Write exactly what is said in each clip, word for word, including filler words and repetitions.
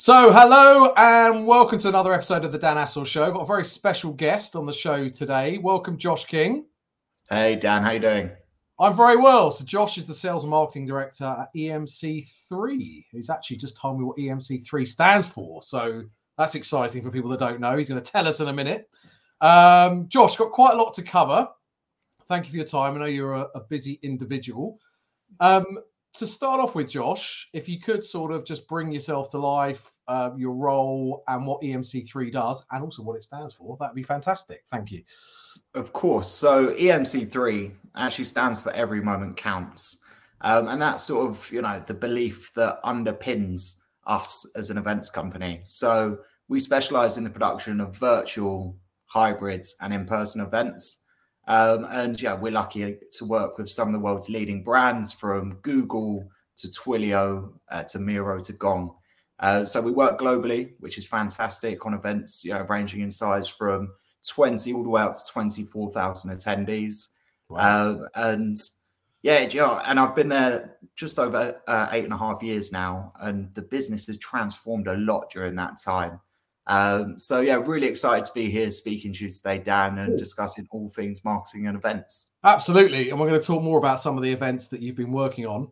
So, hello and welcome to another episode of the Dan Assel Show. Got a very special guest on the show today. Welcome, Josh King. Hey, Dan, how you doing? I'm very well. So, Josh is the Sales and Marketing Director at E M C three. He's actually just told me what E M C three stands for. So, that's exciting for people that don't know. He's going to tell us in a minute. Um, Josh, got quite a lot to cover. Thank you for your time. I know you're a, a busy individual. Um, to start off with, Josh, if you could sort of just bring yourself to life, uh, your role and what E M C three does, and also what it stands for, that'd be fantastic. Thank you. Of course. So E M C three actually stands for Every Moment Counts. Um, and that's sort of, you know, the belief that underpins us as an events company. So we specialize in the production of virtual, hybrids and in-person events. Um, and yeah, we're lucky to work with some of the world's leading brands, from Google to Twilio uh, to Miro to Gong. Uh, so we work globally, which is fantastic, on events, you know, ranging in size from twenty all the way up to twenty-four thousand attendees. Wow. Uh, and yeah, you know, and I've been there just over uh, eight and a half years now, and the business has transformed a lot during that time. Um, so yeah, really excited to be here speaking to you today, Dan, and discussing all things marketing and events. Absolutely. And we're going to talk more about some of the events that you've been working on.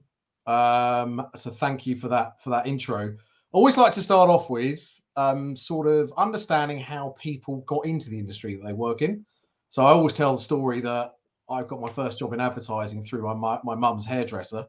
Um, so thank you for that, for that intro. Always like to start off with um, sort of understanding how people got into the industry that they work in. So I always tell the story that I've got my first job in advertising through my my mum's hairdresser.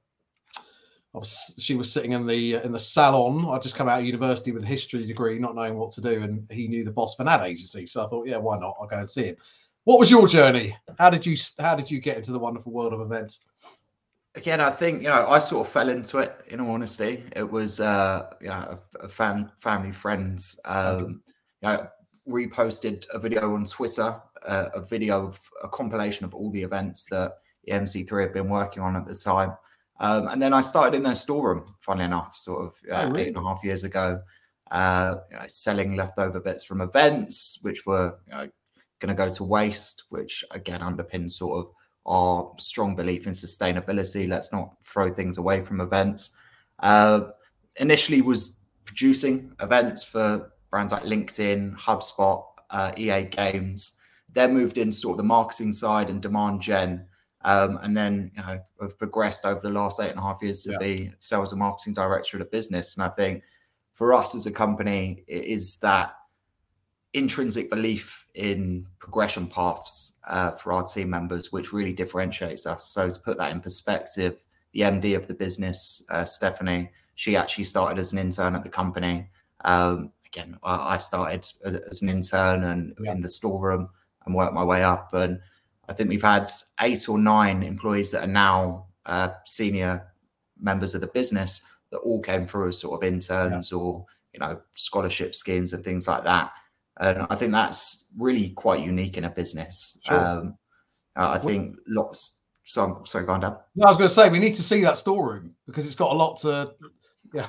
I was, she was sitting in the in the salon. I'd just come out of university with a history degree, not knowing what to do, and he knew the boss of an ad agency. So I thought, yeah, why not? I'll go and see him. What was your journey? How did you how did you get into the wonderful world of events? Again, I think, you know, I sort of fell into it, in all honesty. It was, uh, you know, a, a fan, family, friends, um, okay. you know, reposted a video on Twitter, uh, a video of a compilation of all the events that E M C three had been working on at the time. Um, and then I started in their storeroom, funnily enough, sort of uh, oh, really? eight and a half years ago, uh, you know, selling leftover bits from events, which were, you know, going to go to waste, which again underpins sort of our strong belief in sustainability. Let's not throw things away from events. Uh, initially was producing events for brands like LinkedIn, HubSpot, uh, E A Games. Then moved into sort of the marketing side and demand gen. Um, and then, you know, have progressed over the last eight and a half years to yeah. be sales and marketing director of the business. And I think for us as a company, it is that intrinsic belief in progression paths uh, for our team members, which really differentiates us. So to put that in perspective, the M D of the business, uh, Stephanie, she actually started as an intern at the company. Um, again, I, I started as, as an intern and yeah. in the storeroom and worked my way up. And I think we've had eight or nine employees that are now uh, senior members of the business that all came through as sort of interns yeah. or, you know, scholarship schemes and things like that. And I think that's really quite unique in a business. Sure. Um, uh, I think lots. So, sorry, go on, Dan. No, I was going to say we need to see that storeroom because it's got a lot to. Yeah.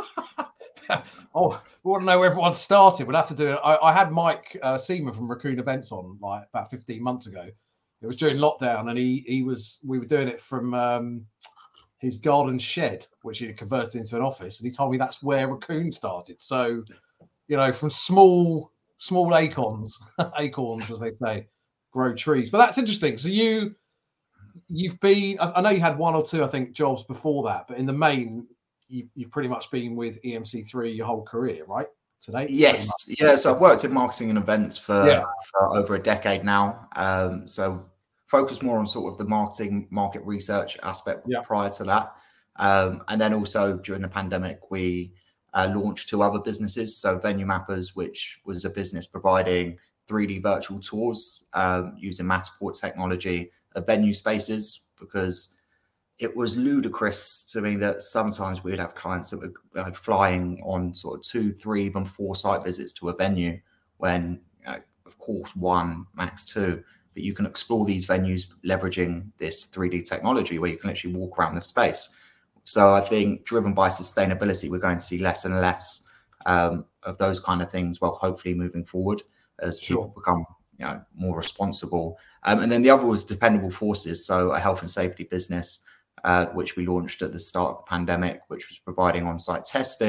Oh, we want to know where everyone started. We'll have to do it. I, I had Mike uh, Seaman from Raccoon Events on like about fifteen months ago. It was during lockdown, and he he was. We were doing it from um, his garden shed, which he had converted into an office, and he told me that's where Raccoon started. So, you know, from small. Small acorns, acorns, as they say, grow trees. But that's interesting. So you, you've been, I know you had one or two, I think, jobs before that, but in the main, you, you've pretty much been with E M C three your whole career, right? Today? Yes. Yeah. So I've worked in marketing and events for, yeah. for over a decade now. Um, so focus more on sort of the marketing, market research aspect yeah. prior to that. Um, and then also during the pandemic, we Uh, launched two other businesses. So Venue Mappers, which was a business providing three D virtual tours um, using Matterport technology of venue spaces, because it was ludicrous to me that sometimes we'd have clients that were uh, flying on sort of two, three, even four site visits to a venue when, you know, of course, one, max two, but you can explore these venues leveraging this three D technology where you can actually walk around the space. So I think driven by sustainability, we're going to see less and less um, of those kind of things, well, hopefully moving forward as sure. people become, you know, more responsible. Um, and then the other was Dependable Forces, so a health and safety business, uh, which we launched at the start of the pandemic, which was providing on-site testing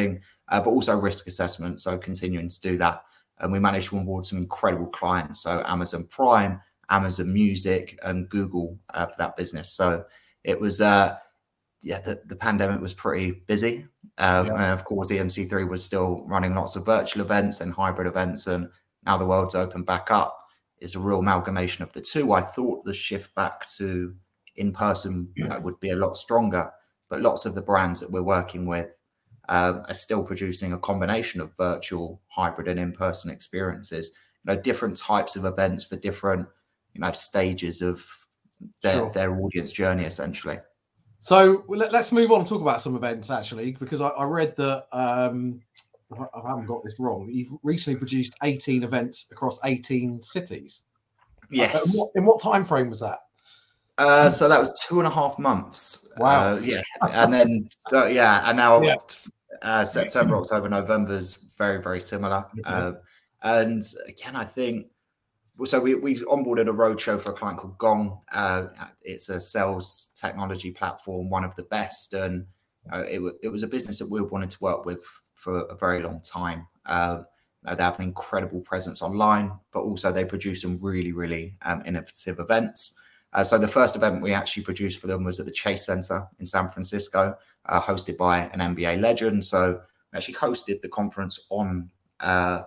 uh, but also risk assessment. So continuing to do that. And we managed to onboard some incredible clients. So Amazon Prime, Amazon Music, and Google uh, for that business. So it was, uh, yeah, the, the pandemic was pretty busy. Um, yeah. And of course, E M C three was still running lots of virtual events and hybrid events. And now the world's opened back up. It's a real amalgamation of the two. I thought the shift back to in-person you know, would be a lot stronger, but lots of the brands that we're working with uh, are still producing a combination of virtual, hybrid, and in-person experiences. You know, different types of events for different, you know, stages of their sure. their audience journey, essentially. So let's move on and talk about some events, actually, because I, I read that. Um, I haven't got this wrong. You've recently produced eighteen events across eighteen cities. Yes. Uh, in, what, in what time frame was that? Uh, so that was two and a half months. Wow. Uh, yeah. And then, uh, yeah, and now yeah. Uh, September, October, November is very, very similar. Okay. Uh, and again, I think, so we, we onboarded a roadshow for a client called Gong. Uh, it's a sales technology platform, one of the best. And uh, it, it was a business that we wanted to work with for a very long time. Uh, they have an incredible presence online, but also they produce some really, really um, innovative events. Uh, so the first event we actually produced for them was at the Chase Center in San Francisco, uh, hosted by an N B A legend. So we actually hosted the conference on uh,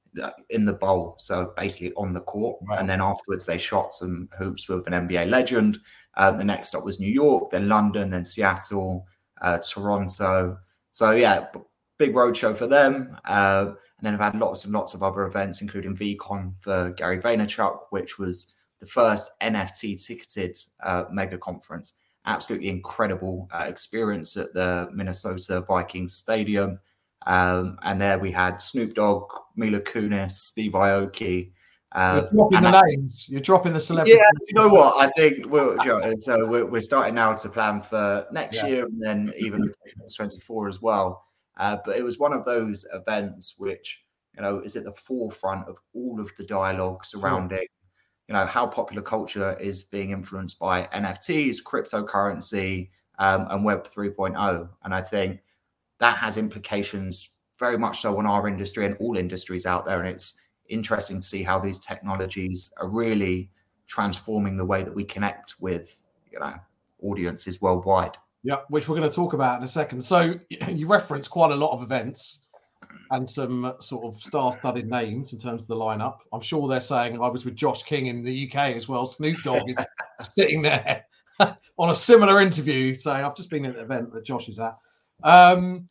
in the bowl, so basically on the court. Wow. And then afterwards they shot some hoops with an N B A legend. Uh, the next stop was New York, then London, then Seattle, uh, Toronto. So yeah, big roadshow for them. Uh, and then I've had lots and lots of other events, including VCon for Gary Vaynerchuk, which was the first N F T ticketed uh, mega conference. Absolutely incredible uh, experience at the Minnesota Vikings Stadium. Um, and there we had Snoop Dogg, Mila Kunis, Steve Aoki. Uh, You're dropping the I, names. You're dropping the celebrities. Yeah, you know what? I think we're, so we're, we're starting now to plan for next yeah. year and then even twenty twenty-four as well. Uh, but it was one of those events which, you know, is at the forefront of all of the dialogue surrounding, sure. you know, how popular culture is being influenced by N F Ts, cryptocurrency, um, and Web three point oh. And I think that has implications very much so on our industry and all industries out there. And it's interesting to see how these technologies are really transforming the way that we connect with, you know, audiences worldwide. Yeah, which we're going to talk about in a second. So you referenced quite a lot of events and some sort of star-studded names in terms of the lineup. I'm sure they're saying I was with Josh King in the U K as well. Snoop Dogg is sitting there on a similar interview saying, I've just been at an event that Josh is at. Um,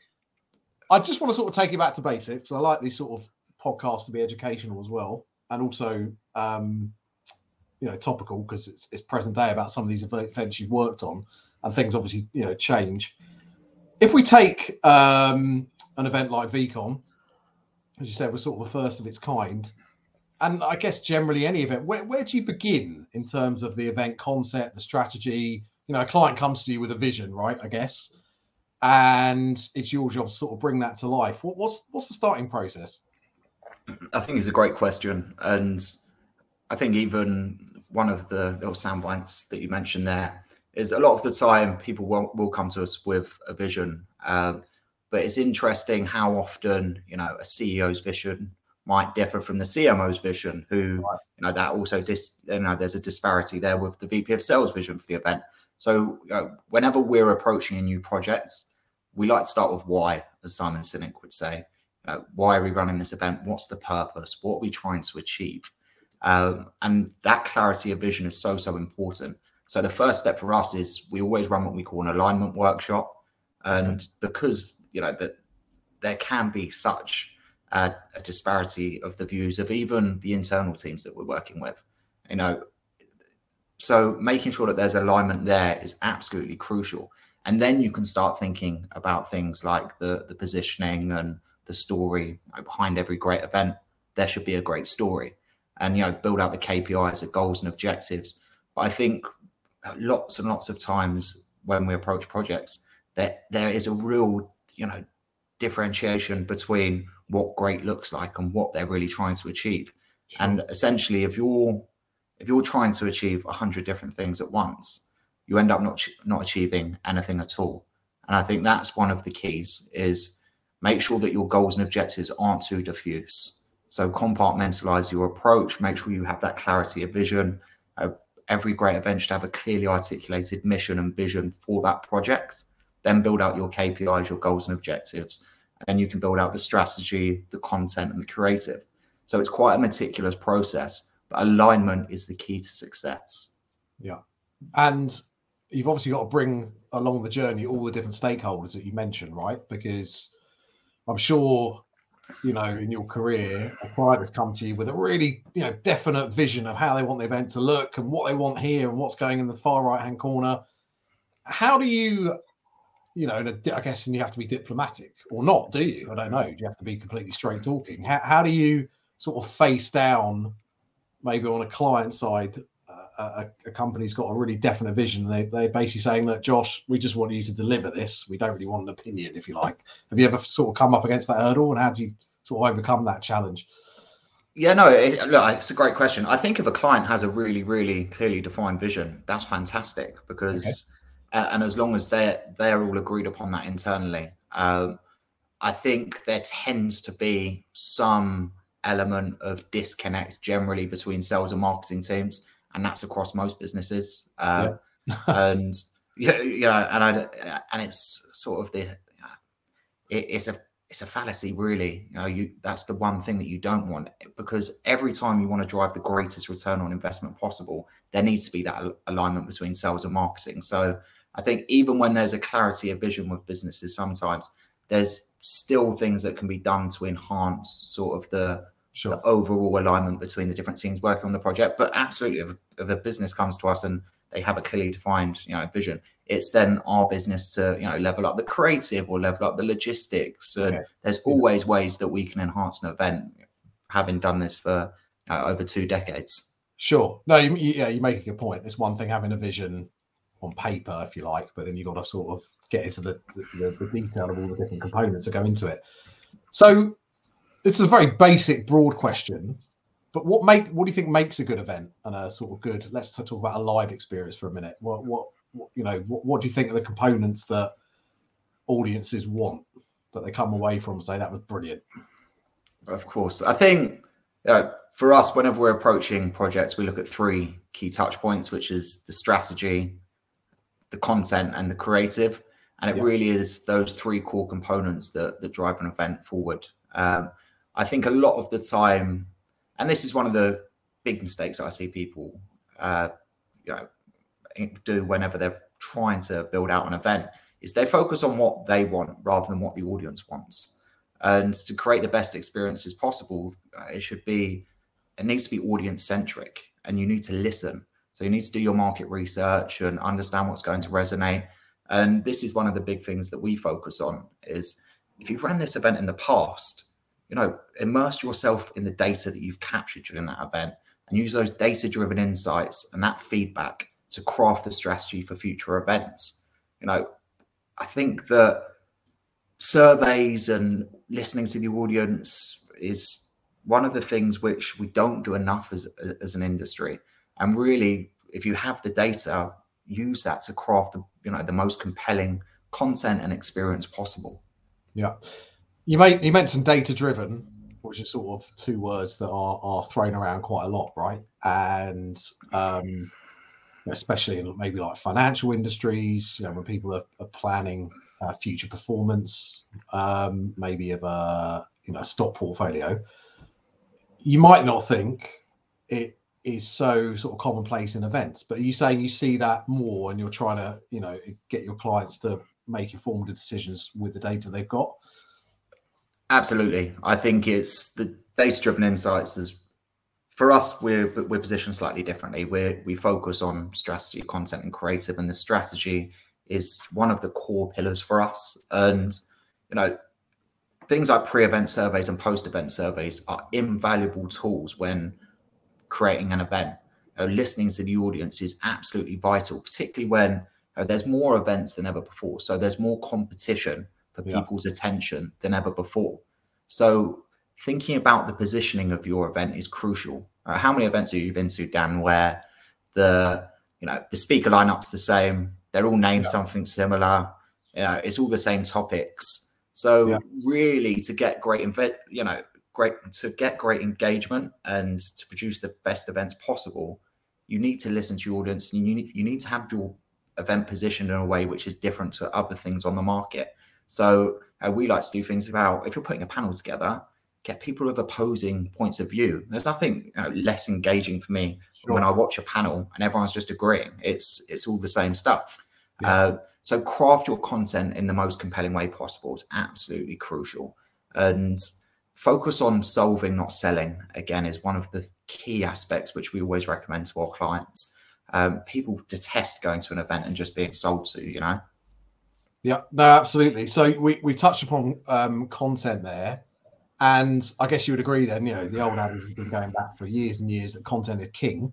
I just want to sort of take you back to basics. I like these sort of podcasts to be educational as well, and also, um, you know, topical because it's, it's present day about some of these events you've worked on, and things obviously, you know, change. If we take um, an event like VCon, as you said, was sort of the first of its kind, and I guess generally any event, where, where do you begin in terms of the event concept, the strategy? You know, a client comes to you with a vision, right? I guess. And it's your job to sort of bring that to life. What, what's what's the starting process? I think it's a great question. And I think even one of the little sound bites that you mentioned there is a lot of the time people will, will come to us with a vision. Um, but it's interesting how often, you know, a C E O's vision might differ from the C M O's vision, who, right. you know, that also, dis, you know, there's a disparity there with the V P of sales vision for the event. So you know, whenever we're approaching a new project, we like to start with why, as Simon Sinek would say. You know, why are we running this event? What's the purpose? What are we trying to achieve? Um, and that clarity of vision is so, so important. So the first step for us is we always run what we call an alignment workshop. And because, you know, that there can be such a, a disparity of the views of even the internal teams that we're working with, you know, so making sure that there's alignment there is absolutely crucial. And then you can start thinking about things like the, the positioning and the story. Behind every great event, there should be a great story. And, you know, build out the K P Is, the goals and objectives. But I think lots and lots of times when we approach projects, that there is a real, you know, differentiation between what great looks like and what they're really trying to achieve. Sure. And essentially, if you're if you're trying to achieve a hundred different things at once, you end up not not achieving anything at all. And I think that's one of the keys is make sure that your goals and objectives aren't too diffuse. So compartmentalize your approach, make sure you have that clarity of vision. Uh, every great event should have a clearly articulated mission and vision for that project. Then build out your K P Is, your goals and objectives. And then you can build out the strategy, the content, and the creative. So it's quite a meticulous process, but alignment is the key to success. Yeah. And you've obviously got to bring along the journey all the different stakeholders that you mentioned, right? Because I'm sure, you know, in your career, a client has come to you with a really, you know, definite vision of how they want the event to look and what they want here and what's going in the far right-hand corner. How do you, you know, and I guess and you have to be diplomatic or not, do you? I don't know. You have to be completely straight talking. How, how do you sort of face down, maybe on a client side, uh, a, a company's got a really definite vision. They, they're basically saying, look, Josh, we just want you to deliver this. We don't really want an opinion, if you like. Have you ever sort of come up against that hurdle, and how do you sort of overcome that challenge? Yeah, no, it, look, it's a great question. I think if a client has a really, really clearly defined vision, that's fantastic because, okay. uh, and as long as they're, they're all agreed upon that internally, um, I think there tends to be some element of disconnect generally between sales and marketing teams, and that's across most businesses. Uh, yeah. and yeah, you know, and I and it's sort of the it, it's a it's a fallacy, really. You know, you that's the one thing that you don't want, because every time you want to drive the greatest return on investment possible, there needs to be that alignment between sales and marketing. So I think even when there's a clarity of vision with businesses, sometimes there's still things that can be done to enhance sort of the, sure. the overall alignment between the different teams working on the project. But absolutely, if, if a business comes to us and they have a clearly defined, you know, vision, it's then our business to, you know, level up the creative or level up the logistics. And okay. there's always ways that we can enhance an event, having done this for you know, over two decades. Sure. No, you, yeah, you make a good point. It's one thing having a vision on paper, if you like, but then you've got to sort of get into the, the, the detail of all the different components that go into it. So this is a very basic, broad question, but what make what do you think makes a good event and a sort of good? Let's talk about a live experience for a minute. What what, what you know? What, what do you think are the components that audiences want, that they come away from and say that was brilliant? Of course, I think you know, for us, whenever we're approaching projects, we look at three key touch points, which is the strategy, the content, and the creative. And it yeah. really is those three core components that, that drive an event forward. Um, I think a lot of the time, and this is one of the big mistakes I see people uh, you know, do whenever they're trying to build out an event, is they focus on what they want rather than what the audience wants. And to create the best experiences possible, uh, it should be, it needs to be audience centric, and you need to listen. So you need to do your market research and understand what's going to resonate. And this is one of the big things that we focus on is if you've ran this event in the past, you know, immerse yourself in the data that you've captured during that event and use those data-driven insights and that feedback to craft the strategy for future events. You know, I think that surveys and listening to the audience is one of the things which we don't do enough as, as an industry. And really, if you have the data, use that to craft the, you know, the most compelling content and experience possible. Yeah. You made, you mentioned data driven, which is sort of two words that are, are thrown around quite a lot, right? And um, especially in maybe like financial industries, you know, when people are, are planning uh, future performance, um, maybe of a, you know, stock portfolio, you might not think it is so sort of commonplace in events, but are you saying you see that more and you're trying to, you know, get your clients to make informed decisions with the data they've got? Absolutely. I think it's the data-driven insights is, for us, we're we're positioned slightly differently. We we focus on strategy, content, and creative, and the strategy is one of the core pillars for us. And you know, things like pre-event surveys and post-event surveys are invaluable tools when creating an event. You know, listening to the audience is absolutely vital, particularly when you know, there's more events than ever before. So there's more competition for yeah. people's attention than ever before. So thinking about the positioning of your event is crucial. Uh, how many events have you been to, Dan, where the you know the speaker lineup's the same, they're all named yeah. something similar, you know, it's all the same topics. So Yeah. really, to get great, inve- you know, great to get great engagement and to produce the best events possible, you need to listen to your audience. And you need you need to have your event positioned in a way which is different to other things on the market. So uh, we like to do things about, if you're putting a panel together, get people with opposing points of view. There's nothing, you know, less engaging for me Sure. when I watch a panel and everyone's just agreeing. It's it's all the same stuff. Yeah. Uh, so craft your content in the most compelling way possible. It's absolutely crucial. And focus on solving, not selling, again, is one of the key aspects which we always recommend to our clients. Um, people detest going to an event and just being sold to, you know? Yeah, no, absolutely. So we, we touched upon um, content there. And I guess you would agree then, you know, the old adage has been going back for years and years that content is king.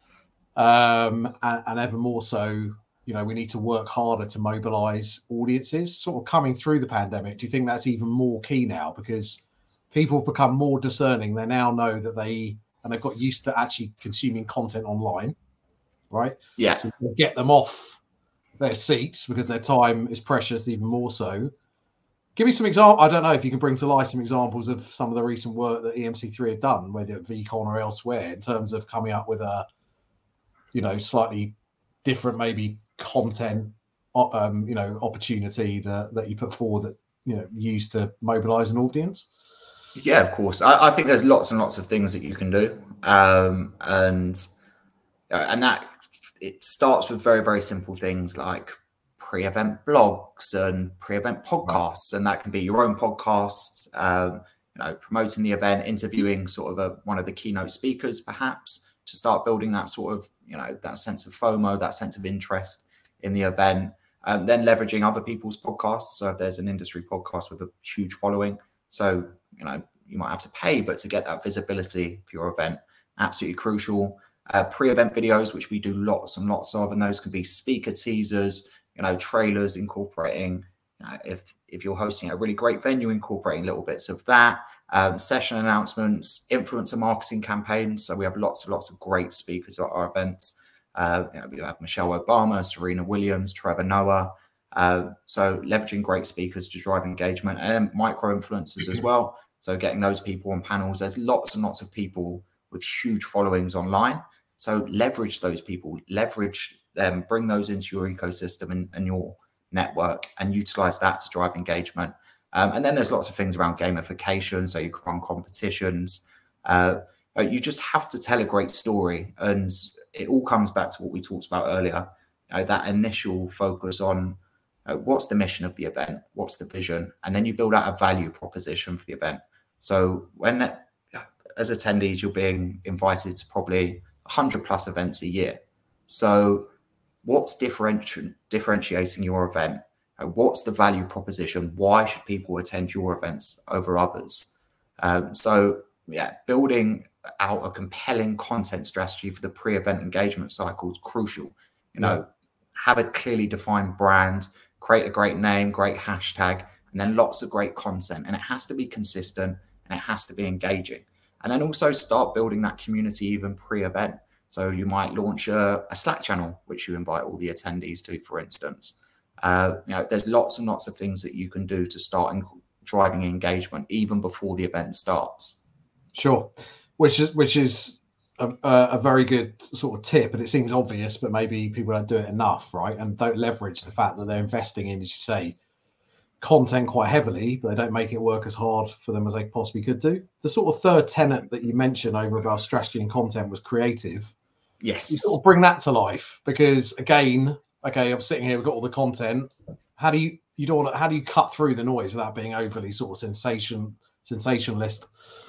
Um, and, and ever more so, you know, we need to work harder to mobilize audiences. Sort of coming through the pandemic, do you think that's even more key now? Because people have become more discerning. They now know that they, and they've got used to actually consuming content online, right? Yeah. So get them off their seats because their time is precious, even more so. Give me some example. I don't know if you can bring to life some examples of some of the recent work that E M C three have done, whether at VCon or elsewhere, in terms of coming up with a, you know, slightly different, maybe content, um, you know, opportunity that that you put forward that, you know, used to mobilize an audience. Yeah, of course. I, I think there's lots and lots of things that you can do, um, and and that it starts with very very simple things like pre-event blogs and pre-event podcasts, and that can be your own podcast, um, you know, promoting the event, interviewing sort of a, one of the keynote speakers, perhaps, to start building that sort of, you know, that sense of FOMO, that sense of interest in the event, and then leveraging other people's podcasts. So if there's an industry podcast with a huge following, so, you know, you might have to pay, but to get that visibility for your event, absolutely crucial. Uh, pre-event videos, which we do lots and lots of, and those can be speaker teasers, you know, trailers, incorporating, you know, if if you're hosting a really great venue, incorporating little bits of that, um, session announcements, influencer marketing campaigns. So we have lots and lots of great speakers at our events. Uh, you know, we have Michelle Obama, Serena Williams, Trevor Noah. Uh, so leveraging great speakers to drive engagement, and then micro influencers as well. So getting those people on panels. There's lots and lots of people with huge followings online. So leverage those people, leverage them, bring those into your ecosystem and, and your network, and utilize that to drive engagement. Um, and then there's lots of things around gamification. So you can run competitions. Uh, you just have to tell a great story. And it all comes back to what we talked about earlier, you know, that initial focus on uh, what's the mission of the event, what's the vision, and then you build out a value proposition for the event. So when, as attendees, you're being invited to probably one hundred plus events a year. So what's differenti- differentiating your event? What's the value proposition? Why should people attend your events over others? Um, so yeah, building out a compelling content strategy for the pre-event engagement cycle is crucial. You know, yeah. Have a clearly defined brand, create a great name, great hashtag, and then lots of great content. And it has to be consistent and it has to be engaging. And then also start building that community even pre-event. So you might launch a, a Slack channel, which you invite all the attendees to, for instance. Uh, you know, there's lots and lots of things that you can do to start in, driving engagement even before the event starts. Sure, which is which is a, a very good sort of tip, and it seems obvious, but maybe people don't do it enough, right? And don't leverage the fact that they're investing in, as you say, content quite heavily, but they don't make it work as hard for them as they possibly could do. The sort of third tenet that you mentioned over above strategy and content was creative. Yes. You sort of bring that to life, because again, okay, I'm sitting here, we've got all the content. How do you you don't want to, how do you cut through the noise without being overly sort of sensation sensationalist?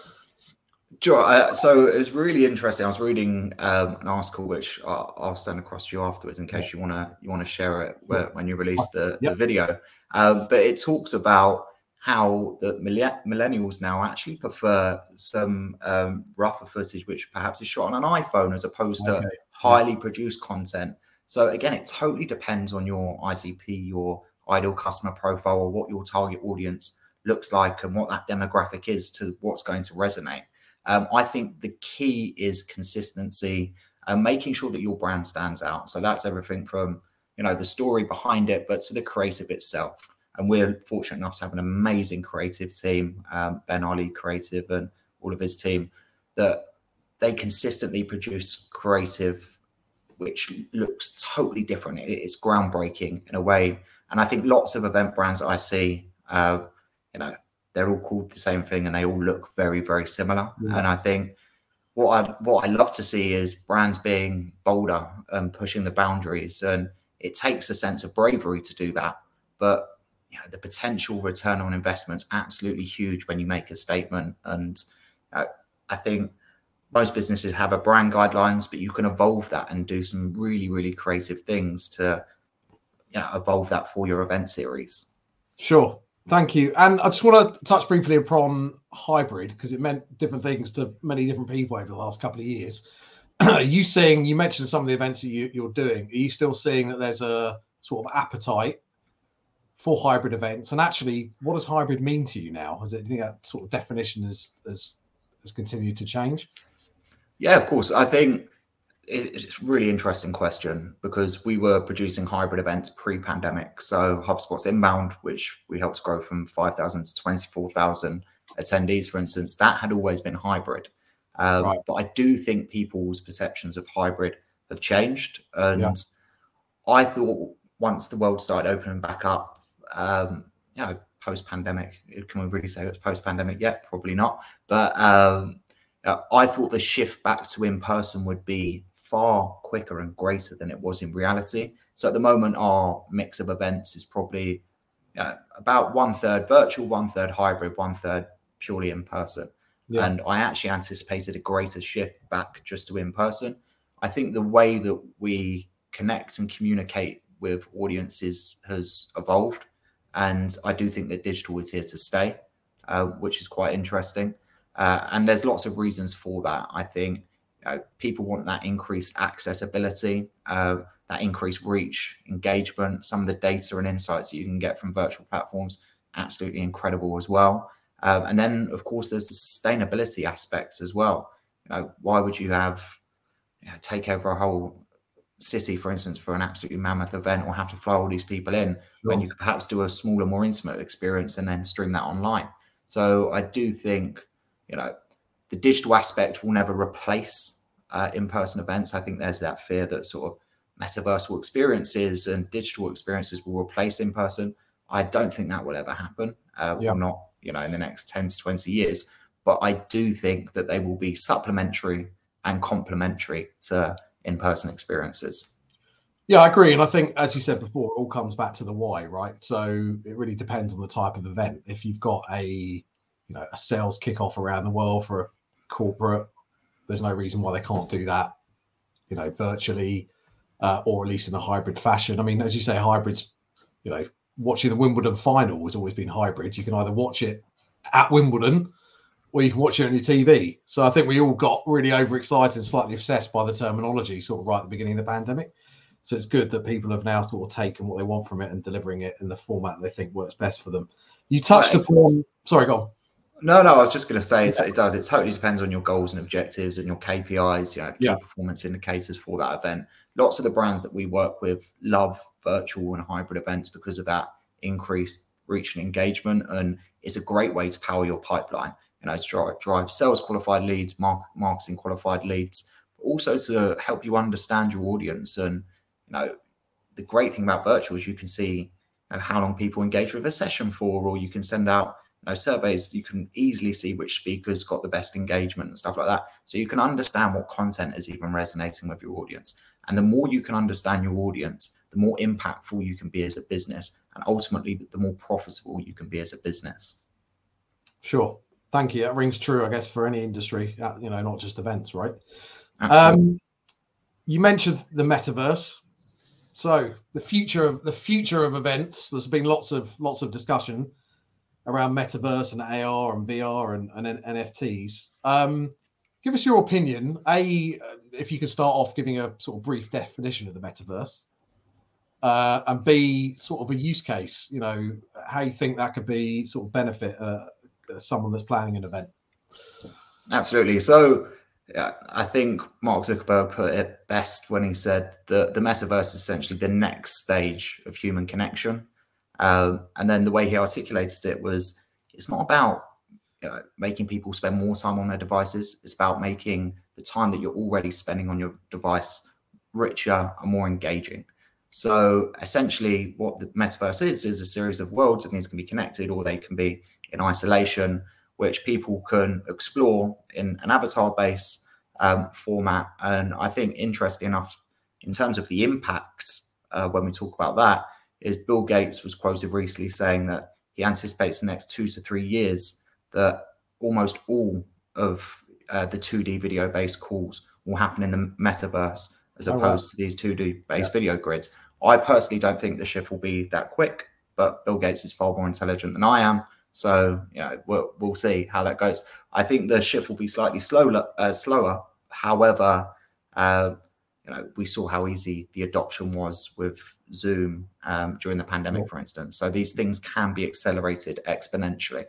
Sure. Uh, so it was really interesting. I was reading um, an article which I'll, I'll send across to you afterwards in case you want to you want to share it where, when you release the, yep. the video. Um, but it talks about how the millennials now actually prefer some um, rougher footage, which perhaps is shot on an iPhone as opposed to okay. highly produced content. So again, it totally depends on your I C P, your ideal customer profile, or what your target audience looks like and what that demographic is to what's going to resonate. Um, I think the key is consistency and making sure that your brand stands out. So that's everything from, you know, the story behind it, but to the creative itself. And we're fortunate enough to have an amazing creative team, um, Ben Ali Creative and all of his team, that they consistently produce creative which looks totally different. It's groundbreaking in a way. And I think lots of event brands I see, uh, you know, they're all called the same thing and they all look very, very similar. Yeah. And I think what I what I love to see is brands being bolder and pushing the boundaries. And it takes a sense of bravery to do that. But you know, the potential return on investment is absolutely huge when you make a statement. And uh, I think most businesses have a brand guidelines, but you can evolve that and do some really, really creative things to, you know, evolve that for your event series. Sure. Thank you. And I just want to touch briefly upon hybrid, because it meant different things to many different people over the last couple of years. Are you seeing, you mentioned some of the events that you, you're doing, are you still seeing that there's a sort of appetite for hybrid events? And actually, what does hybrid mean to you now? Has it, do you think that sort of definition has, has, has continued to change? Yeah, of course. I think it's a really interesting question because we were producing hybrid events pre-pandemic. So HubSpot's Inbound, which we helped grow from five thousand to twenty-four thousand attendees, for instance, that had always been hybrid. Um, right. But I do think people's perceptions of hybrid have changed. And yeah. I thought once the world started opening back up, um, you know, post-pandemic, can we really say it's post-pandemic yet? Probably not. But um, I thought the shift back to in-person would be far quicker and greater than it was in reality. So at the moment, our mix of events is probably you know, about one third virtual, one third hybrid, one third purely in person. Yeah. And I actually anticipated a greater shift back just to in person. I think the way that we connect and communicate with audiences has evolved. And I do think that digital is here to stay, uh, which is quite interesting. Uh, and there's lots of reasons for that. I think you know, people want that increased accessibility, uh, that increased reach, engagement, some of the data and insights that you can get from virtual platforms, absolutely incredible as well. Um, and then, of course, there's the sustainability aspect as well. You know, why would you have you know, take over a whole city, for instance, for an absolutely mammoth event, or have to fly all these people in sure. when you could perhaps do a smaller, more intimate experience and then stream that online? So I do think, you know, the digital aspect will never replace uh, in-person events. I think there's that fear that sort of metaversal experiences and digital experiences will replace in-person. I don't think that will ever happen, uh, yeah. or not, you know, in the next ten to twenty years. But I do think that they will be supplementary and complementary to in-person experiences. Yeah, I agree. And I think, as you said before, it all comes back to the why, right? So it really depends on the type of event. If you've got a, you know, a sales kickoff around the world for a corporate, there's no reason why they can't do that, you know, virtually, uh, or at least in a hybrid fashion. I mean, as you say, hybrids, you know, watching the Wimbledon final has always been hybrid. You can either watch it at Wimbledon or you can watch it on your T V. So I think we all got really overexcited and slightly obsessed by the terminology sort of right at the beginning of the pandemic. So it's good that people have now sort of taken what they want from it and delivering it in the format they think works best for them. You touched right. upon, sorry, go on. No, no, I was just going to say it, it does. It totally depends on your goals and objectives and your K P Is, you know, key yeah. performance indicators for that event. Lots of the brands that we work with love virtual and hybrid events because of that increased reach and engagement. And it's a great way to power your pipeline, you know, to drive, drive sales qualified leads, mark, marketing qualified leads, but also to help you understand your audience. And, you know, the great thing about virtual is you can see you know, how long people engage with a session for, or you can send out You know, surveys, you can easily see which speakers got the best engagement and stuff like that. So you can understand what content is even resonating with your audience. And the more you can understand your audience, the more impactful you can be as a business. And ultimately, the more profitable you can be as a business. Sure. Thank you. That rings true, I guess, for any industry, you know, not just events, right? Absolutely. Um, you mentioned the metaverse. So the future of the future of events, there's been lots of lots of discussion around metaverse and A R and V R and, and N F Ts. Um, give us your opinion. A, if you could start off giving a sort of brief definition of the metaverse, uh, and B, sort of a use case, you know, how you think that could be sort of benefit uh, someone that's planning an event. Absolutely. So yeah, I think Mark Zuckerberg put it best when he said that the metaverse is essentially the next stage of human connection. Um, and then the way he articulated it was, it's not about, you know, making people spend more time on their devices. It's about making the time that you're already spending on your device richer and more engaging. So essentially what the metaverse is, is a series of worlds that things can be connected, or they can be in isolation, which people can explore in an avatar-based um, format. And I think, interesting enough, in terms of the impacts, uh, when we talk about that, is Bill Gates was quoted recently saying that he anticipates the next two to three years that almost all of uh, the two D video-based calls will happen in the metaverse, as opposed oh, wow. to these two D based yeah. video grids. I personally don't think the shift will be that quick, but Bill Gates is far more intelligent than I am. So, you know, we'll, we'll see how that goes. I think the shift will be slightly slower. Uh, slower. However, uh, you know, we saw how easy the adoption was with Zoom um, during the pandemic, for instance. So these things can be accelerated exponentially.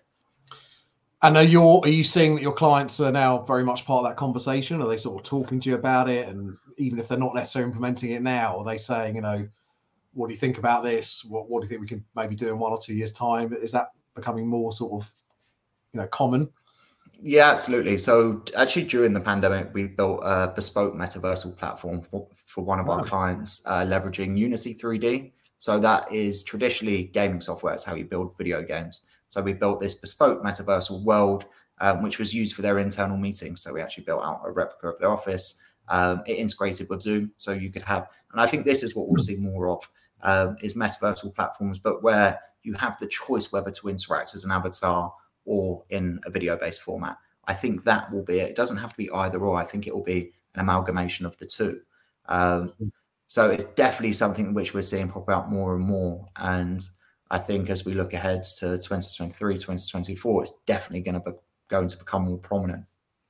And are you are you seeing that your clients are now very much part of that conversation? Are they sort of talking to you about it? And even if they're not necessarily implementing it now, are they saying, you know, what do you think about this? What what do you think we can maybe do in one or two years' time? Is that becoming more sort of, you know, common? Yeah, absolutely. So actually during the pandemic, we built a bespoke metaversal platform for, for one of wow. our clients, uh, leveraging Unity three D. So that is traditionally gaming software. It's how you build video games. So we built this bespoke metaversal world, um, which was used for their internal meetings. So we actually built out a replica of their office. Um, it integrated with Zoom, so you could have, and I think this is what we'll see more of, um, is metaversal platforms, but where you have the choice whether to interact as an avatar or in a video-based format. I think that will be it. It doesn't have to be either or. I think it will be an amalgamation of the two. Um, so it's definitely something which we're seeing pop out more and more. And I think as we look ahead to twenty twenty-three, twenty twenty-four, it's definitely going to be going to become more prominent.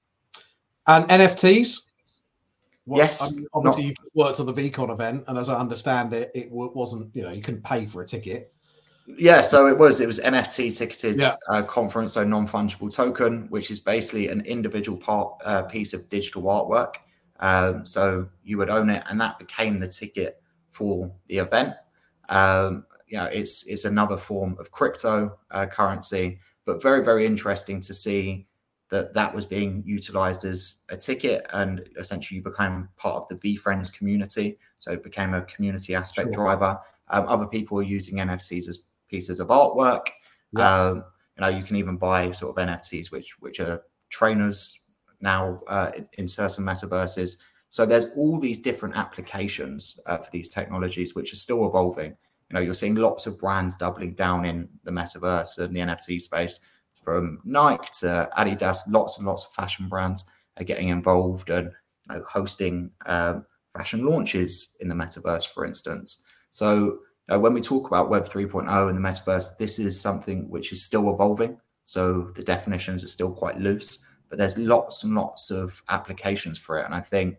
And N F Ts? What, yes. I mean, obviously, not, you worked on the VCon event, and as I understand it, it wasn't, you know, you couldn't pay for a ticket. Yeah, so it was it was N F T ticketed yeah. uh, conference, so non-fungible token, which is basically an individual part uh, piece of digital artwork. Um, so you would own it, and that became the ticket for the event. Um, you know, it's it's another form of crypto uh, currency, but very very interesting to see that that was being utilized as a ticket, and essentially you became part of the VeeFriends community. So it became a community aspect sure. driver. Um, other people are using N F Ts as pieces of artwork. Yeah. Um, you know, you can even buy sort of N F Ts, which which are trainers now uh, in certain metaverses. So there's all these different applications uh, for these technologies, which are still evolving. You know, you're seeing lots of brands doubling down in the metaverse and the N F T space, from Nike to Adidas. Lots and lots of fashion brands are getting involved and, you know, hosting um, fashion launches in the metaverse, for instance. So uh, when we talk about Web three point oh and the metaverse, this is something which is still evolving. So the definitions are still quite loose, but there's lots and lots of applications for it. And I think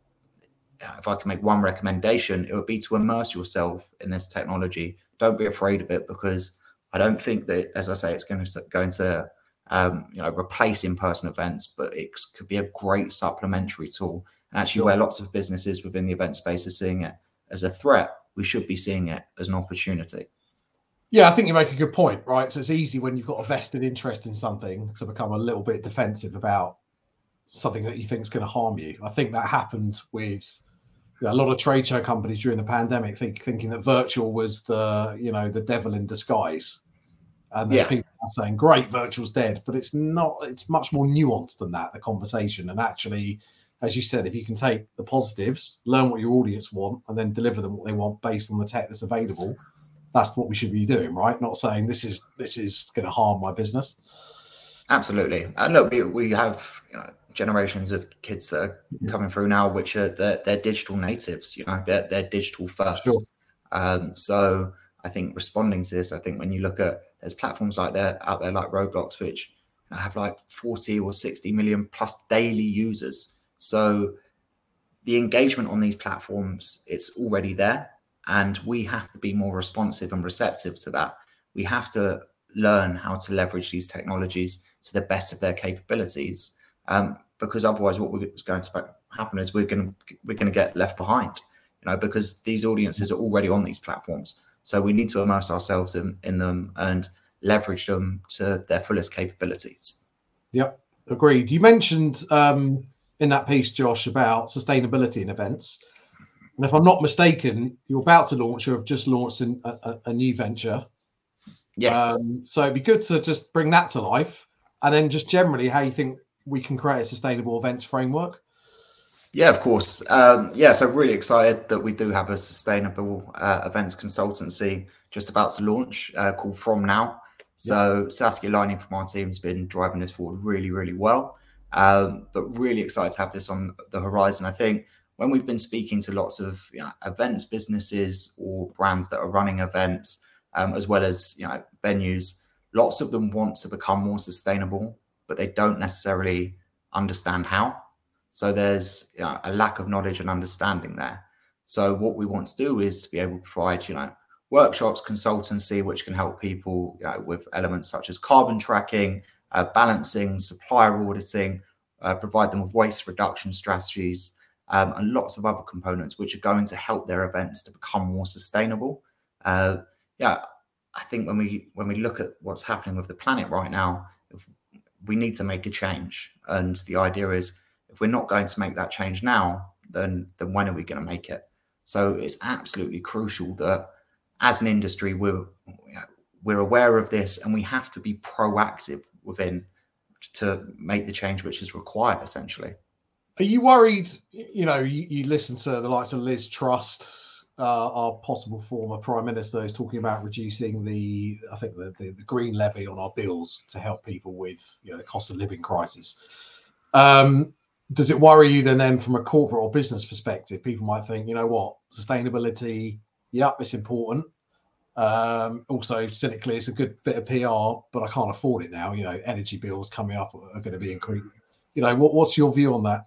if I can make one recommendation, it would be to immerse yourself in this technology. Don't be afraid of it, because I don't think that, as I say, it's going to going to um, you know, replace in-person events, but it could be a great supplementary tool. And actually, sure. where lots of businesses within the event space are seeing it as a threat, we should be seeing it as an opportunity. Yeah, I think you make a good point, right? So it's easy when you've got a vested interest in something to become a little bit defensive about something that you think is going to harm you. I think that happened with, you know, a lot of trade show companies during the pandemic, think, thinking that virtual was the, you know, the devil in disguise. And there's yeah. people saying, great, virtual's dead. But it's not, it's much more nuanced than that, the conversation. And actually, as you said, if you can take the positives, learn what your audience want, and then deliver them what they want based on the tech that's available, that's what we should be doing, right? Not saying this is this is going to harm my business. Absolutely. And look, we, we have, you know, generations of kids that are coming through now, which are they're, they're digital natives. You know, they're they're digital first. Sure. Um, so I think responding to this, I think when you look at, there's platforms like that out there like Roblox, which have like forty or sixty million plus daily users. So the engagement on these platforms, it's already there, and we have to be more responsive and receptive to that. We have to learn how to leverage these technologies to the best of their capabilities, um, because otherwise what is going to happen is we're going to we're going to get left behind, you know, because these audiences are already on these platforms. So we need to immerse ourselves in, in them and leverage them to their fullest capabilities. Yep, agreed. You mentioned um, in that piece, Josh, about sustainability in events. And if I'm not mistaken, you're about to launch or have just launched a, a, a new venture. Yes. Um, so it'd be good to just bring that to life, and then just generally how you think we can create a sustainable events framework. Yeah, of course. Um, yeah, so really excited that we do have a sustainable uh, events consultancy just about to launch uh, called From Now. So yep. Saskia Lining from our team has been driving this forward really, really well. Um, but really excited to have this on the horizon. I think when we've been speaking to lots of you know, events businesses or brands that are running events, um, as well as you know venues, lots of them want to become more sustainable, but they don't necessarily understand how. So there's you know, a lack of knowledge and understanding there. So what we want to do is to be able to provide, you know, workshops, consultancy, which can help people you know, with elements such as carbon tracking, uh, balancing, supplier auditing, uh, provide them with waste reduction strategies, um, and lots of other components which are going to help their events to become more sustainable. Uh, yeah, I think when we when we look at what's happening with the planet right now, we need to make a change. And the idea is, if we're not going to make that change now, then then when are we going to make it? So it's absolutely crucial that as an industry, we're we're aware of this, and we have to be proactive within to make the change which is required, essentially. Are you worried, you know, you, you listen to the likes of Liz Truss, uh, our possible former Prime Minister, who's talking about reducing the, I think, the, the, the green levy on our bills to help people with, you know, the cost of living crisis. Um, does it worry you then, then from a corporate or business perspective? People might think, you know what, sustainability, yeah, it's important. Um, also, cynically, it's a good bit of P R, but I can't afford it now. You know, energy bills coming up are going to be increased. You know, what, what's your view on that?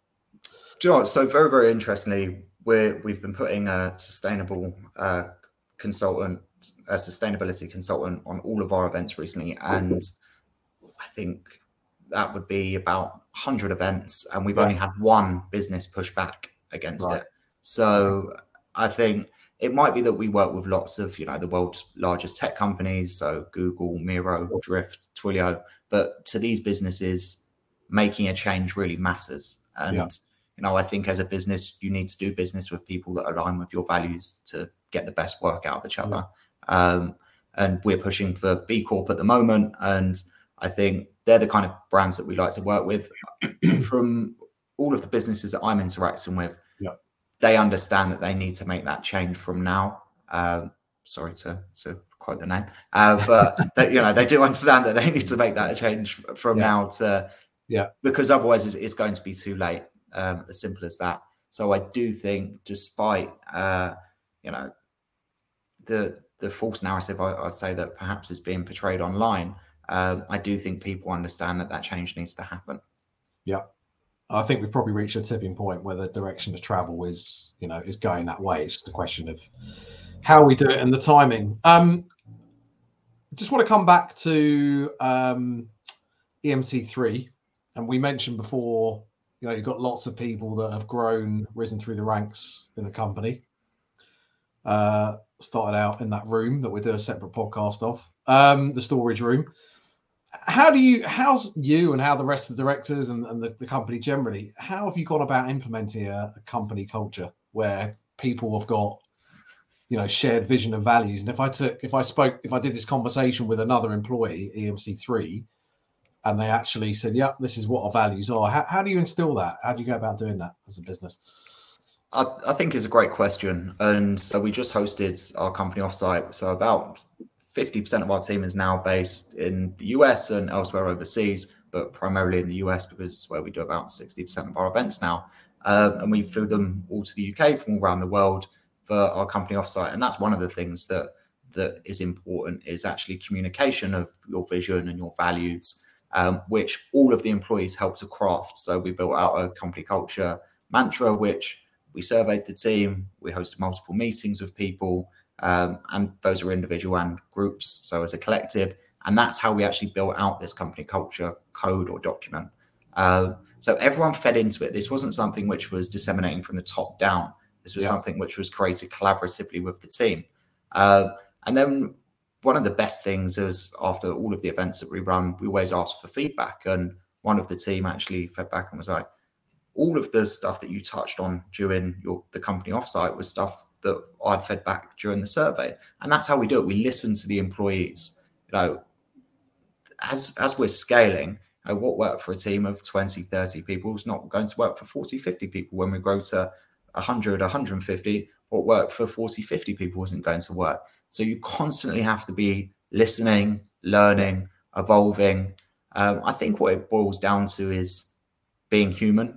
Do you know what? So very, very interestingly, we're, we've been putting a sustainable uh, consultant, a sustainability consultant on all of our events recently. And I think that would be about one hundred events. And we've yeah. only had one business push back against right. it. So I think it might be that we work with lots of, you know, the world's largest tech companies. So Google, Miro, Drift, Twilio. But to these businesses, making a change really matters. And yeah. You know, I think as a business, you need to do business with people that align with your values to get the best work out of each other. Mm-hmm. Um, and we're pushing for B Corp at the moment. And I think they're the kind of brands that we like to work with. From all of the businesses that I'm interacting with, yeah. they understand that they need to make that change from now. Um, sorry to, to quote the name, uh, but that, you know, they do understand that they need to make that change from yeah. now to, yeah, because otherwise it's, it's going to be too late. Um, as simple as that. So I do think, despite uh, you know the the false narrative, I, I'd say that perhaps is being portrayed online, um, I do think people understand that that change needs to happen. Yeah, I think we've probably reached a tipping point where the direction of travel is, you know, is going that way. It's just a question of how we do it and the timing. Um, I just want to come back to um, E M C three, and we mentioned before. You know, you've got lots of people that have grown, risen through the ranks in the company. Uh, started out in that room that we do a separate podcast of, um, the storage room. How do you, how's you and how the rest of the directors and, and the, the company generally, how have you gone about implementing a, a company culture where people have got, you know, shared vision and values? And if I took, if I spoke, if I did this conversation with another employee, E M C three, and they actually said, yeah, this is what our values are. How, how do you instill that? How do you go about doing that as a business? I, I think it's a great question. And so we just hosted our company offsite. So about fifty percent of our team is now based in the U S and elsewhere overseas, but primarily in the U S because it's where we do about sixty percent of our events now. Uh, and we flew them all to the U K from all around the world for our company offsite. And that's one of the things that that is important, is actually communication of your vision and your values. Um, which all of the employees helped to craft. So we built out a company culture mantra, which we surveyed the team, we hosted multiple meetings with people, um, and those are individual and groups, so as a collective. And that's how we actually built out this company culture code or document. Uh, so everyone fed into it. This wasn't something which was disseminating from the top down. This was yeah. something which was created collaboratively with the team. Uh, and then one of the best things is after all of the events that we run, we always ask for feedback. And one of the team actually fed back and was like, all of the stuff that you touched on during your the company offsite was stuff that I'd fed back during the survey. And that's how we do it. We listen to the employees. You know, as as we're scaling, you know, what worked for a team of twenty, thirty people is not going to work for forty, fifty people. When we grow to one hundred, one hundred fifty, what worked for forty, fifty people isn't going to work. So you constantly have to be listening, learning, evolving. Um, I think what it boils down to is being human.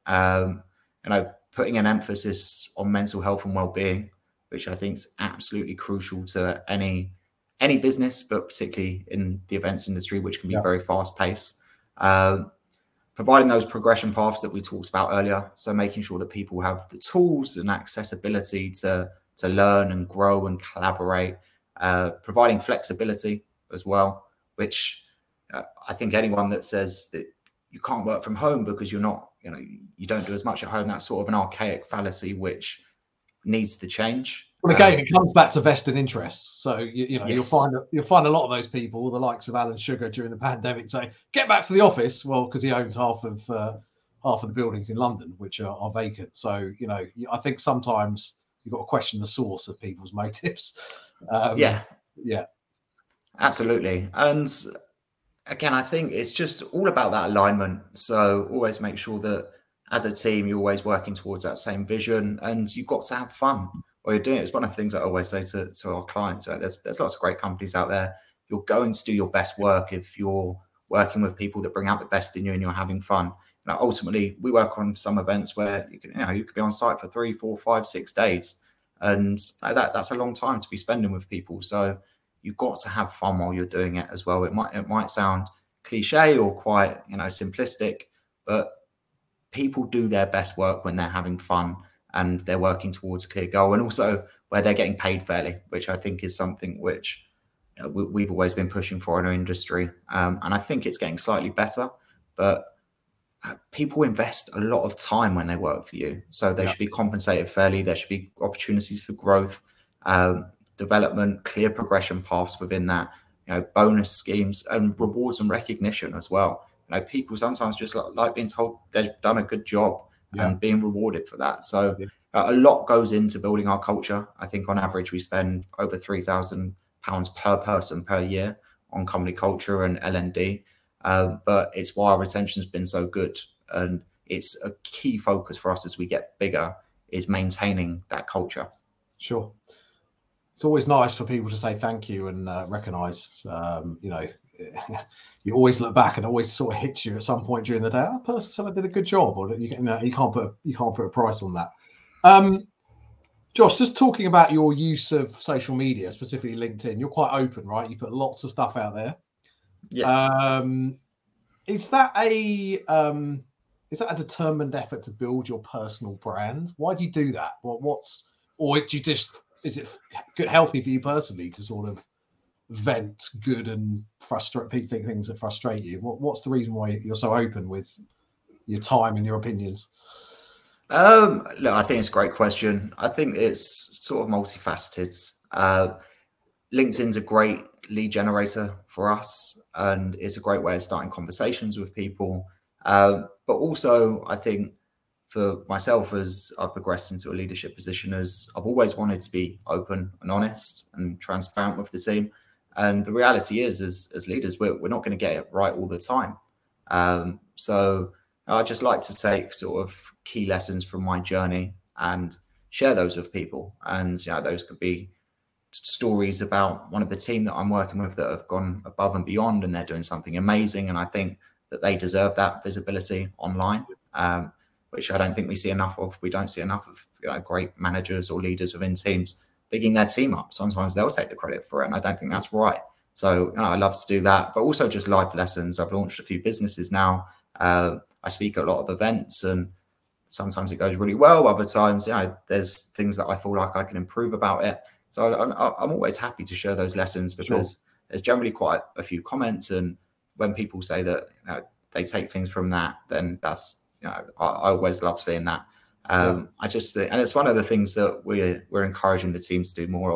Um, you know, putting an emphasis on mental health and well-being, which I think is absolutely crucial to any any business, but particularly in the events industry, which can be yeah. very fast-paced. Um, providing those progression paths that we talked about earlier, so making sure that people have the tools and accessibility to to learn and grow and collaborate, uh, providing flexibility as well, which uh, I think anyone that says that you can't work from home because you're not, you know, you don't do as much at home, that's sort of an archaic fallacy which needs to change. Well, again, um, it comes back to vested interests. So you, you know, yes. you'll find you'll find a lot of those people, the likes of Alan Sugar during the pandemic, say, "Get back to the office." Well, because he owns half of uh, half of the buildings in London, which are, are vacant. So you know, I think sometimes you've got to question the source of people's motives. Um, yeah, yeah, absolutely. And again, I think it's just all about that alignment. So always make sure that as a team, you're always working towards that same vision, and you've got to have fun while you're doing it. It's one of the things I always say to, to our clients. Right? There's there's lots of great companies out there. You're going to do your best work if you're working with people that bring out the best in you and you're having fun. You know, ultimately, we work on some events where you can, you know, you could be on site for three, four, five, six days, and you know, that that's a long time to be spending with people. So you've got to have fun while you're doing it as well. It might it might sound cliche or quite, you know, simplistic, but people do their best work when they're having fun and they're working towards a clear goal, and also where they're getting paid fairly, which I think is something which, you know, we, we've always been pushing for in our industry. Um, and I think it's getting slightly better, but people invest a lot of time when they work for you. So they yeah. should be compensated fairly. There should be opportunities for growth, um, development, clear progression paths within that, you know, bonus schemes and rewards and recognition as well. You know, people sometimes just like, like being told they've done a good job yeah. and being rewarded for that. So yeah. uh, a lot goes into building our culture. I think on average, we spend over three thousand pounds per person per year on company culture and L and D. Um, but it's why our retention has been so good. And it's a key focus for us as we get bigger is maintaining that culture. Sure. It's always nice for people to say thank you and uh, recognize, um, you know, you always look back and it always sort of hits you at some point during the day. That person said I did a good job, or you, you know, you can't put a, you can't put a price on that. Um, Josh, just talking about your use of social media, specifically LinkedIn, you're quite open, right? You put lots of stuff out there. Yeah. Um, is that a um, is that a determined effort to build your personal brand? Why do you do that? What what's or do you just is it good, healthy for you personally to sort of vent good and frustrate things that frustrate you? What what's the reason why you're so open with your time and your opinions? Um, look, I think it's a great question. I think it's sort of multifaceted. Uh, LinkedIn's a great lead generator for us, and it's a great way of starting conversations with people. Um, but also, I think for myself, as I've progressed into a leadership position, as I've always wanted to be open and honest and transparent with the team. And the reality is, as, as leaders, we're, we're not going to get it right all the time. Um, so I just like to take sort of key lessons from my journey and share those with people. And, you know, those could be stories about one of the team that I'm working with that have gone above and beyond and they're doing something amazing. And I think that they deserve that visibility online, um, which I don't think we see enough of. We don't see enough of, you know, great managers or leaders within teams bigging their team up. Sometimes they'll take the credit for it, and I don't think that's right. So, you know, I love to do that, but also just life lessons. I've launched a few businesses now. Uh, I speak at a lot of events, and sometimes it goes really well. Other times, you know, there's things that I feel like I can improve about it. So I'm, I'm always happy to share those lessons because sure. there's generally quite a few comments. And when people say that, you know, they take things from that, then that's, you know, I, I always love seeing that. Um, yeah. I just think, and it's one of the things that we're, we're encouraging the teams to do more of.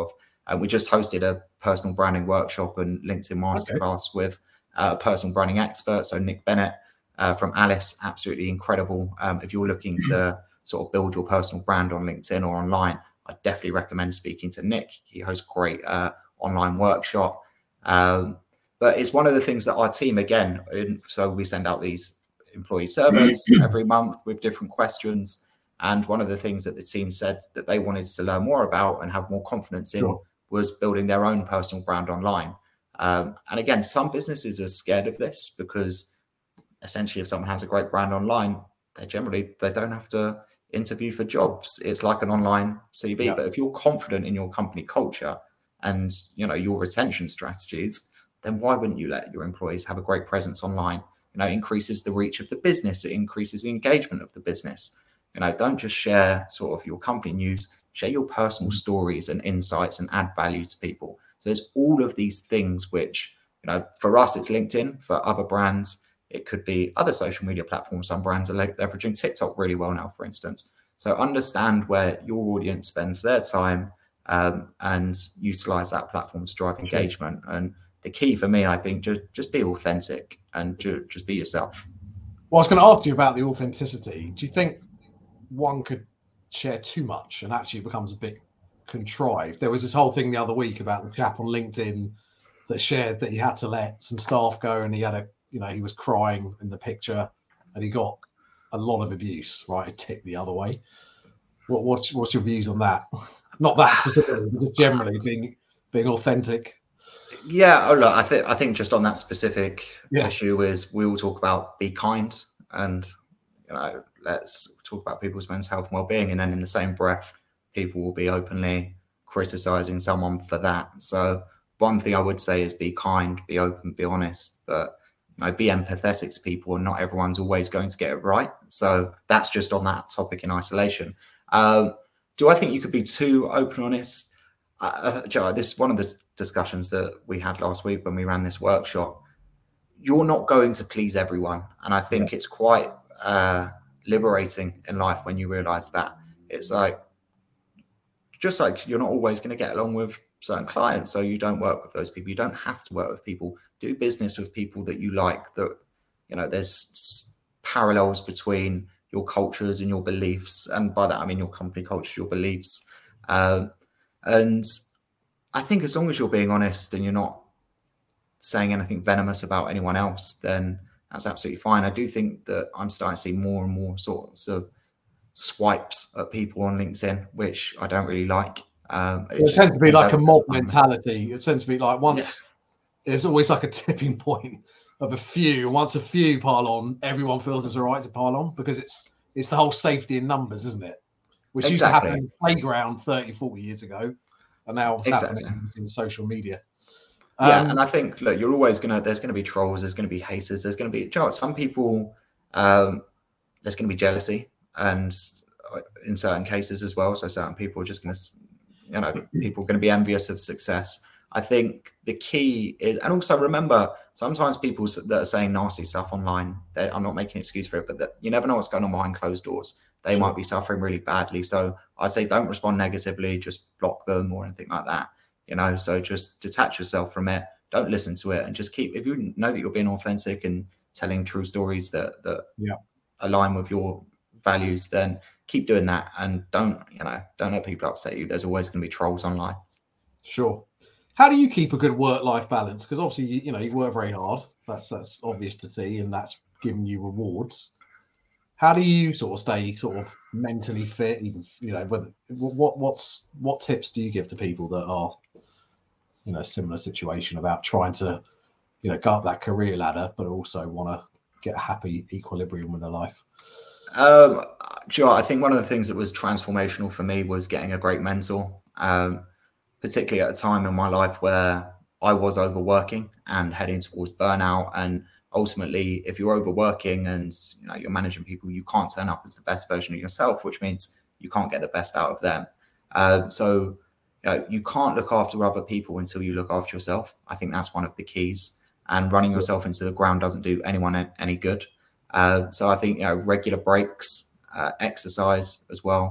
Uh, we just hosted a personal branding workshop and LinkedIn masterclass okay. with uh, a personal branding expert. So Nick Bennett uh, from Alice, absolutely incredible. Um, if you're looking to sort of build your personal brand on LinkedIn or online, I definitely recommend speaking to Nick. He hosts a great uh, online workshop. Um, but it's one of the things that our team, again, in, so we send out these employee surveys every month with different questions. And one of the things that the team said that they wanted to learn more about and have more confidence in sure. was building their own personal brand online. Um, and again, some businesses are scared of this because essentially if someone has a great brand online, they generally, they don't have to interview for jobs. It's like an online C V. Yeah. But if you're confident in your company culture and, you know, your retention strategies, then why wouldn't you let your employees have a great presence online? You know, it increases the reach of the business. It increases the engagement of the business. You know, don't just share sort of your company news, share your personal stories and insights and add value to people. So there's all of these things which, you know, for us, it's LinkedIn. For other brands, it could be other social media platforms. Some brands are leveraging TikTok really well now, for instance. So understand where your audience spends their time um, and utilize that platform to drive engagement. And the key for me, I think, just, just be authentic and ju- just be yourself. Well, I was going to ask you about the authenticity. Do you think one could share too much and actually becomes a bit contrived? There was this whole thing the other week about the chap on LinkedIn that shared that he had to let some staff go and he had a, you know, he was crying in the picture and he got a lot of abuse, right? It ticked the other way. What, what's, what's your views on that? Not that specifically, but just generally being being authentic. Yeah, oh, look, I think I think just on that specific yeah. issue is we all talk about be kind and, you know, let's talk about people's mental health and well-being, and then in the same breath, people will be openly criticizing someone for that. So one thing I would say is be kind, be open, be honest, but you know, be empathetic to people, and not everyone's always going to get it right. So that's just on that topic in isolation. Um, do I think you could be too open and honest? Uh, Joe, this is one of the discussions that we had last week when we ran this workshop. You're not going to please everyone. And I think yeah. it's quite uh, liberating in life when you realize that. It's like, just like you're not always going to get along with certain clients, so you don't work with those people. You don't have to work with people. Do business with people that you like, that, you know, there's parallels between your cultures and your beliefs. And by that, I mean your company culture, your beliefs. Um, and I think as long as you're being honest and you're not saying anything venomous about anyone else, then that's absolutely fine. I do think that I'm starting to see more and more sorts of swipes at people on LinkedIn, which I don't really like. Um, it, it tends to be like a mob mentality. It tends to be like once yeah. there's always like a tipping point of a few. Once a few pile on, everyone feels it's all right to pile on because it's it's the whole safety in numbers, isn't it? Which exactly. used to happen in the playground thirty, forty years ago, and now it's exactly. happening in social media. Yeah, um, and I think, look, you're always gonna. There's gonna be trolls. There's gonna be haters. There's gonna be, you know what, some people. Um, there's gonna be jealousy, and in certain cases as well. So certain people are just gonna, you know, people are gonna be envious of success. I think the key is, and also remember, sometimes people that are saying nasty stuff online, they, I'm not making an excuse for it, but that you never know what's going on behind closed doors. They sure. might be suffering really badly. So I'd say don't respond negatively, just block them or anything like that. You know, so just detach yourself from it. Don't listen to it and just keep, if you know that you're being authentic and telling true stories that, that yeah. align with your values, then keep doing that. And don't, you know, don't let people upset you. There's always going to be trolls online. Sure. How do you keep a good work-life balance? Because obviously, you, you know, you work very hard. That's, that's obvious to see, and that's giving you rewards. How do you sort of stay sort of mentally fit? Even, you know, whether what what's what tips do you give to people that are, you know, similar situation about trying to, you know, go up that career ladder, but also want to get a happy equilibrium in their life? Um, sure. I think one of the things that was transformational for me was getting a great mentor, um, particularly at a time in my life where I was overworking and heading towards burnout. And ultimately, if you're overworking and, you know, you're managing people, you can't turn up as the best version of yourself, which means you can't get the best out of them. Uh, so, you know, you can't look after other people until you look after yourself. I think that's one of the keys. And running yourself into the ground doesn't do anyone any good. Uh, so I think, you know, regular breaks, uh, exercise as well.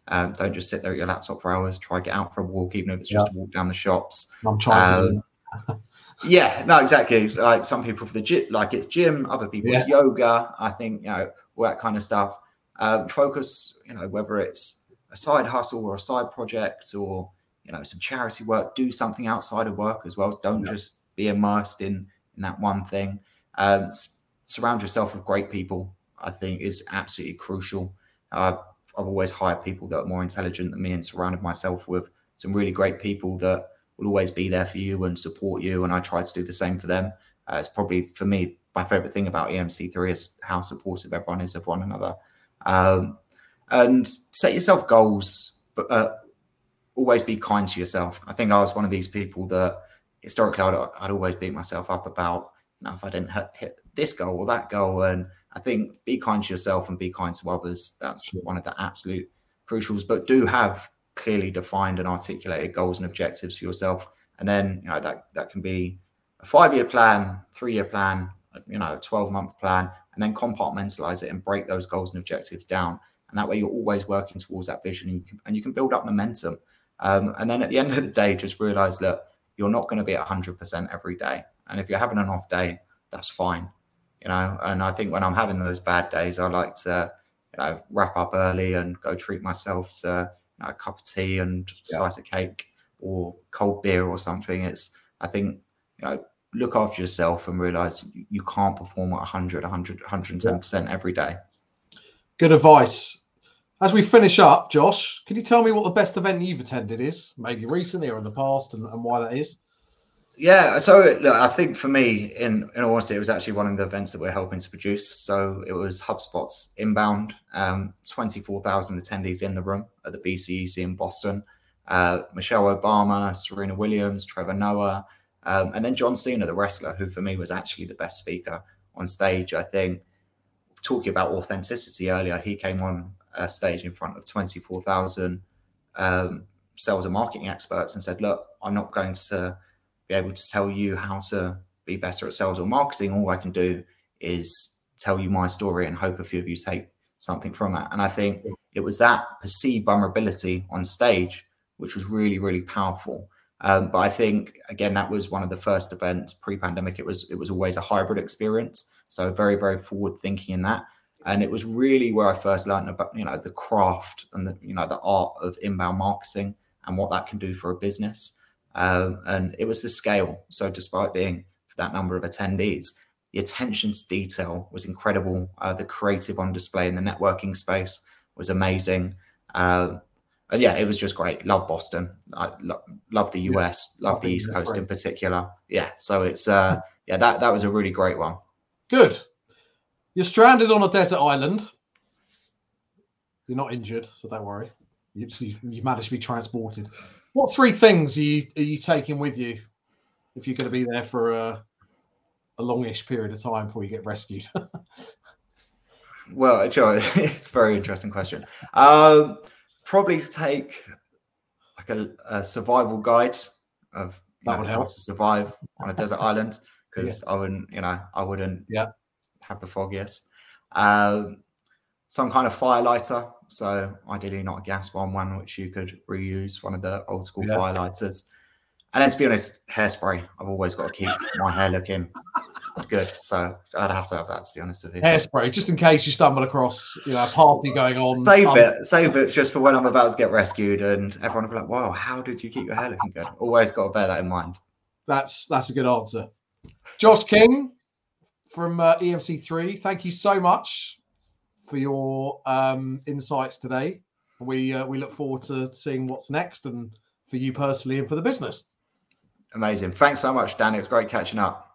Um, don't just sit there at your laptop for hours. Try get out for a walk, even if it's just yeah. a walk down the shops. I'm trying um, to do that. Yeah, no, exactly. It's like some people for the gym, like it's gym, other people yeah. it's yoga. I think, you know, all that kind of stuff. Um, focus, you know, whether it's a side hustle or a side project or, you know, some charity work, do something outside of work as well. Don't yeah. just be immersed in, in that one thing. Um, s- surround yourself with great people, I think is absolutely crucial. Uh, I've always hired people that are more intelligent than me and surrounded myself with some really great people that will always be there for you and support you. And I try to do the same for them. Uh, it's probably, for me, my favorite thing about E M C three is how supportive everyone is of one another. Um, and set yourself goals, but uh, always be kind to yourself. I think I was one of these people that historically I'd, I'd always beat myself up about, you know, if I didn't hit, hit this goal or that goal. And I think be kind to yourself and be kind to others. That's one of the absolute crucials, but do have clearly defined and articulated goals and objectives for yourself. And then, you know, that, that can be a five-year plan, three-year plan, you know, a twelve-month plan, and then compartmentalize it and break those goals and objectives down. And that way you're always working towards that vision and you can, and you can build up momentum. Um, and then at the end of the day, just realize that you're not going to be at one hundred percent every day. And if you're having an off day, that's fine. You know, and I think when I'm having those bad days, I like to, you know, wrap up early and go treat myself to, you know, a cup of tea and yeah. slice of cake or cold beer or something. It's, I think, you know, look after yourself and realize you can't perform at one hundred, one hundred, one hundred ten percent every day. Good advice. As we finish up, Josh, can you tell me what the best event you've attended is, maybe recently or in the past, and, and why that is? Yeah, so look, I think for me, in, in all honesty, it was actually one of the events that we're helping to produce. So it was HubSpot's Inbound, um, twenty-four thousand attendees in the room at the B C E C in Boston. Uh, Michelle Obama, Serena Williams, Trevor Noah, um, and then John Cena, the wrestler, who for me was actually the best speaker on stage. I think, talking about authenticity earlier, he came on a stage in front of twenty-four thousand um, sales and marketing experts and said, look, I'm not going to be able to tell you how to be better at sales or marketing. All I can do is tell you my story and hope a few of you take something from it. And I think it was that perceived vulnerability on stage, which was really, really powerful. Um, but I think, again, that was one of the first events pre-pandemic. It was, it was always a hybrid experience. So very, very forward thinking in that. And it was really where I first learned about, you know, the craft and the, you know, the art of inbound marketing and what that can do for a business. Um, and it was the scale. So despite being that number of attendees, the attention to detail was incredible. Uh, the creative on display in the networking space was amazing. Uh, and yeah, it was just great. Love Boston. I lo- love the U S, love the East Coast in particular. Yeah. So it's, uh, yeah, that, that was a really great one. Good. You're stranded on a desert island. You're not injured, so don't worry. You, you've managed to be transported. What three things are you, are you taking with you if you're going to be there for a, a longish period of time before you get rescued? Well, Joe, it's a very interesting question. Um, probably take like a, a survival guide of you that know, would how help to survive on a desert island, because yeah. I wouldn't, you know, I wouldn't yeah. have the foggiest. Um, some kind of fire lighter. So ideally not a gas one, one which you could reuse, one of the old school yeah. fire lighters. And then to be honest, hairspray. I've always got to keep my hair looking good. So I'd have to have that, to be honest with you. Hairspray, just in case you stumble across, you know, a party going on. Save um, it. Save it just for when I'm about to get rescued and everyone will be like, wow, how did you keep your hair looking good? Always got to bear that in mind. That's, that's a good answer. Josh King from uh, E M C three, thank you so much for your um, insights today. We uh, we look forward to seeing what's next, and for you personally and for the business. Amazing. Thanks so much, Dan. It was great catching up.